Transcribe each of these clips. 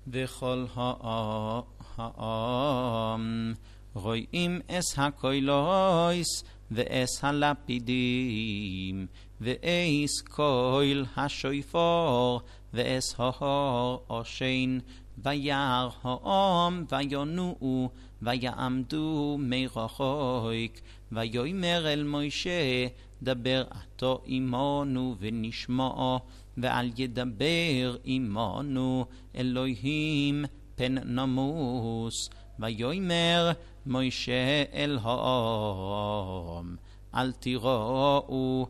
וכל העם רואים אס הקוילויס ואס הלפידים ואס קויל השויפור ואס ההור אושן וירא העם ויונועו ויעמדו מרחוק ויאמר אל מוישה דבר אתה עמנו ונשמע ואל ידבר עמנו אלוהים פן נמוס ויאמר מוישה אל העם אל תיראו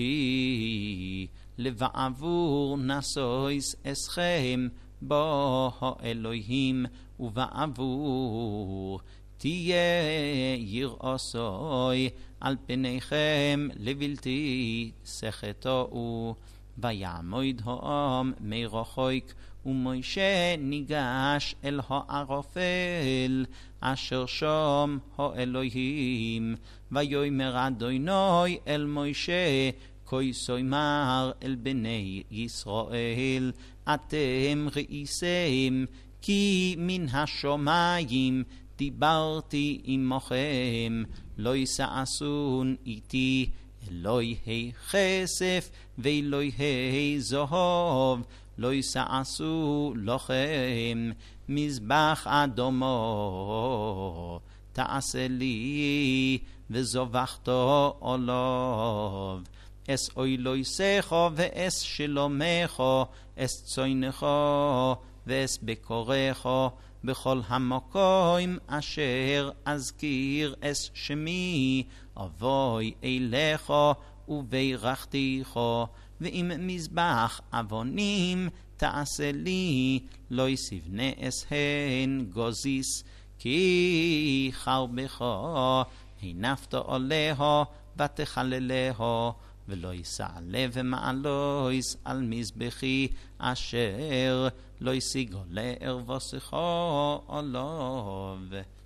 כי לבעבור נשויס אסכם בו האלוהים ובעבור תהיה יראסוי על פניכם לבלתי סחטאו ויעמוד העם מרחוק ומוישה ניגש אל הערפל אשר שם האלוהים ויאמר אדוני אל מוישה כה סאמר אל בני ישראל אתם ראיסם כי מן השמיים דיברתי עמכם לא ישעשון איתי אלוהי כסף ואלוהי זהב לא ישעשו לכם מזבח אדומו תעשה לי וזבחת עליו אס אוילויסך ואס שלומך אס צוינך ואס בקורך בכל המקום אשר אזכיר אס שמי אבוי אליך וברכתיך ואם מזבח אבונים תעשה לי לא יסבנה אסהן גוזיס כי חרבך הנפת עליה ותחלליה ולא יסעלה ומעלויס על מזבחי אשר לא ישיגו לערבוסך עליו